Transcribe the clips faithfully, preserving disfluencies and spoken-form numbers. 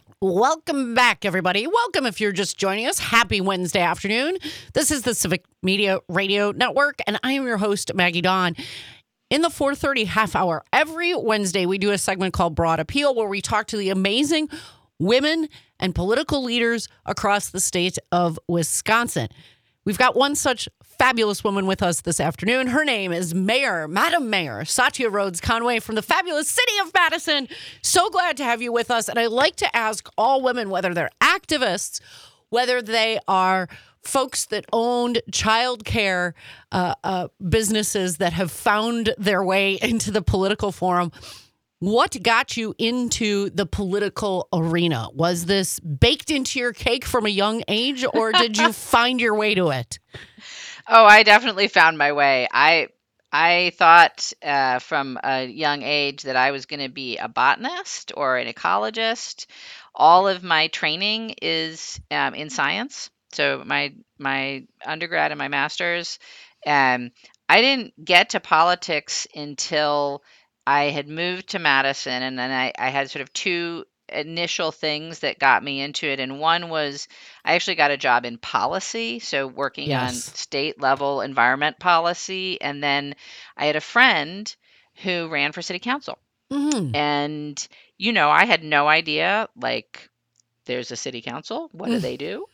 Welcome back, everybody. Welcome if you're just joining us. Happy Wednesday afternoon. This is the Civic Media Radio Network, and I am your host, Maggie Dawn. In the four thirty half hour, every Wednesday, we do a segment called Broad Appeal, where we talk to the amazing women and political leaders across the state of Wisconsin. We've got one such fabulous woman with us this afternoon. Her name is Mayor, Madam Mayor, Satya Rhodes Conway from the fabulous city of Madison. So glad to have you with us. And I like to ask all women, whether they're activists, whether they are folks that owned childcare uh, uh, businesses that have found their way into the political forum, what got you into the political arena? Was this baked into your cake from a young age, or did you find your way to it? Oh, I definitely found my way. I I thought uh, from a young age that I was going to be a botanist or an ecologist. All of my training is um, in science. So my my undergrad and my master's. Um, I didn't get to politics until I had moved to Madison, and then I, I had sort of two initial things that got me into it. And one was I actually got a job in policy, so working on Yes. state level environment policy. And then I had a friend who ran for city council. Mm-hmm. And, you know, I had no idea, like, there's a city council. What do they do?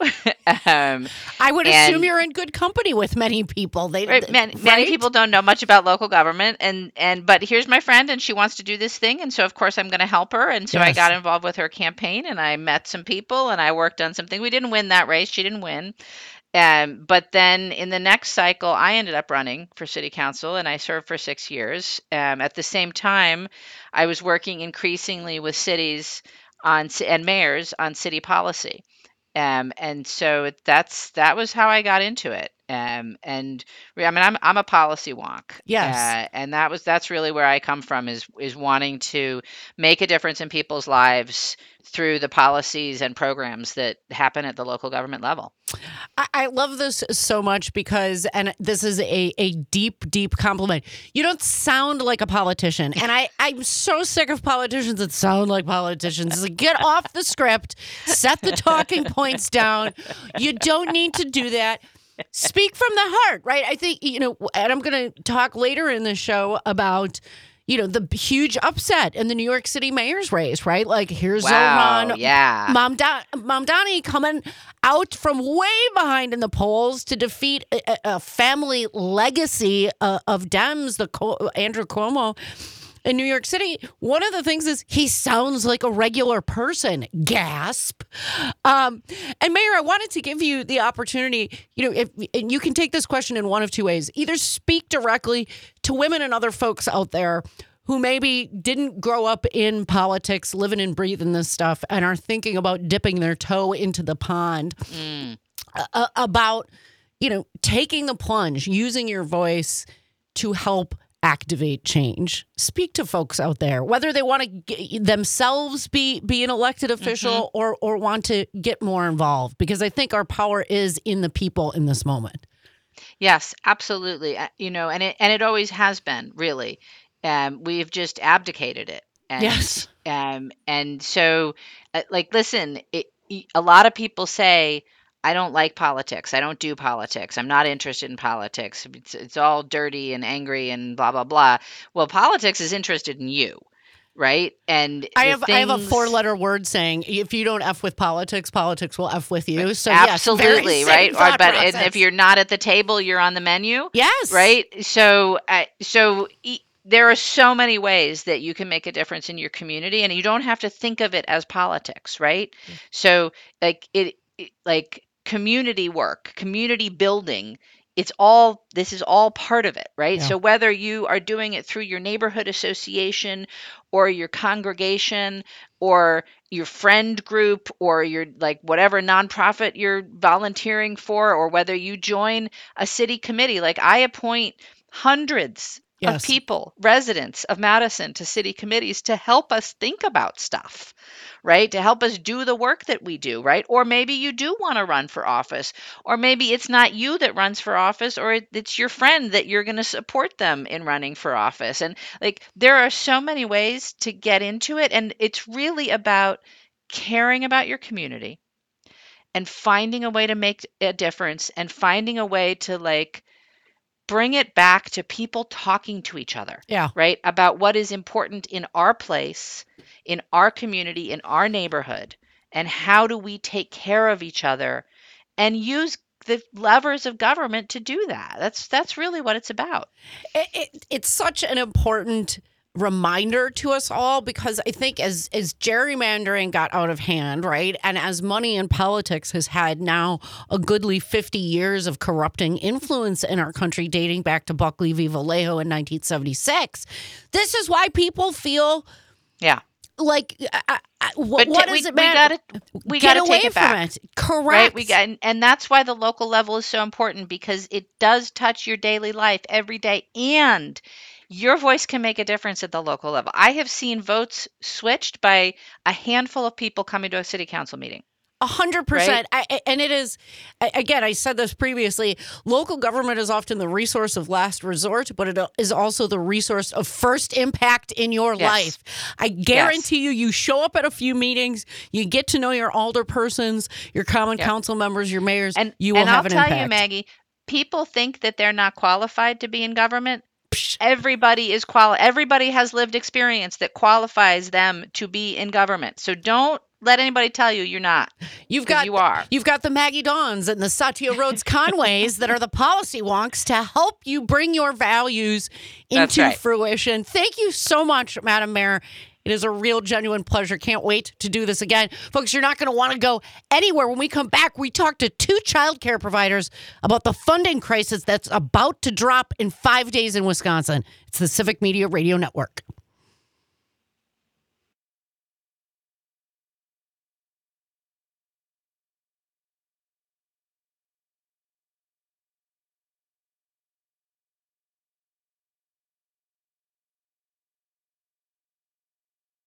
um, I would assume and you're in good company with many people. They, right, th- man, many right? people don't know much about local government, and and but here's my friend, and she wants to do this thing, and so of course I'm going to help her. And so I Yes. got involved with her campaign, and I met some people, and I worked on something. We didn't win that race; she didn't win. Um, but then in the next cycle, I ended up running for city council, and I served for six years. Um, at the same time, I was working increasingly with cities on ci- and mayors on city policy. Um, and so it- that's that was how I got into it. Um, and re- I mean, I'm I'm a policy wonk, Yes. uh, and that was that's really where I come from is is wanting to make a difference in people's lives through the policies and programs that happen at the local government level. I, I love this so much because, and this is a, a deep, deep compliment. You don't sound like a politician. And I, I'm so sick of politicians that sound like politicians. It's like, get off the script, set the talking points down. You don't need to do that. Speak from the heart, right? I think, you know, and I'm going to talk later in the show about, you know, the huge upset in the New York City mayor's race, right? Like, here's Wow, Zohran yeah. Mamda- Mamdani coming out from way behind in the polls to defeat a, a family legacy uh, of Dems, the Co- Andrew Cuomo in New York City. One of the things is he sounds like a regular person. Gasp. Um, and Mayor, I wanted to give you the opportunity, you know, if and you can take this question in one of two ways. Either speak directly to women and other folks out there who maybe didn't grow up in politics, living and breathing this stuff, and are thinking about dipping their toe into the pond, Mm. uh, about, you know, taking the plunge, using your voice to help activate change. Speak to folks out there, whether they want to get themselves be be an elected official Mm-hmm. or or want to get more involved, because I think our power is in the people in this moment. Yes, absolutely. Uh, You know, and it and it always has been, really. Um, we've just abdicated it. And Yes. um and so uh, like listen, it, y- a lot of people say I don't like politics. I don't do politics. I'm not interested in politics. It's, it's all dirty and angry and blah blah blah. Well, politics is interested in you, right? And I the have I have a four things letter word saying, if you don't F with politics, politics will F with you. So yes, very absolutely, same right? Or thought but and if process. you're not at the table, you're on the menu. Yes. Right? So, uh, so e- there are so many ways that you can make a difference in your community, and you don't have to think of it as politics, right? So, like it, it like community work, community building. It's all this is all part of it, right? Yeah. So whether you are doing it through your neighborhood association or your congregation or your friend group or your like whatever nonprofit you're volunteering for, or whether you join a city committee. Like I appoint hundreds of Yes. people, residents of Madison, to city committees to help us think about stuff, right? To help us do the work that we do, right? Or maybe you do want to run for office, or maybe it's not you that runs for office, or it- it's your friend that you're going to support them in running for office. And like there are so many ways to get into it, and it's really about caring about your community and finding a way to make a difference and finding a way to like bring it back to people talking to each other, Yeah. right? About what is important in our place, in our community, in our neighborhood, and how do we take care of each other and use the levers of government to do that. That's that's really what it's about. It, it, it's such an important reminder to us all, because I think as as gerrymandering got out of hand, right, and as money in politics has had now a goodly fifty years of corrupting influence in our country, dating back to Buckley v. Vallejo in nineteen seventy-six, this is why people feel Yeah. like, uh, uh, what, But what t- we, does it we matter? gotta we Get gotta away take it from back. it. Correct. Right? We got, and, and that's why the local level is so important, because it does touch your daily life every day, and your voice can make a difference at the local level. I have seen votes switched by a handful of people coming to a city council meeting. A hundred percent. I- And it is, a- again, I said this previously, local government is often the resource of last resort, but it is also the resource of first impact in your Yes. life. I guarantee you, you show up at a few meetings, you get to know your alderpersons, your common Yep. council members, your mayors, And, you will and have I'll an tell impact. you, Maggie, people think that they're not qualified to be in government. Everybody is quali- Everybody has lived experience that qualifies them to be in government. So don't let anybody tell you you're not. You've 'Cause got you are. You've got the Maggie Dawns and the Satya Rhodes Conways that are the policy wonks to help you bring your values That's into right. fruition. Thank you so much, Madam Mayor. It is a real, genuine pleasure. Can't wait to do this again. Folks, you're not going to want to go anywhere. When we come back, we talk to two child care providers about the funding crisis that's about to drop in five days in Wisconsin. It's the Civic Media Radio Network.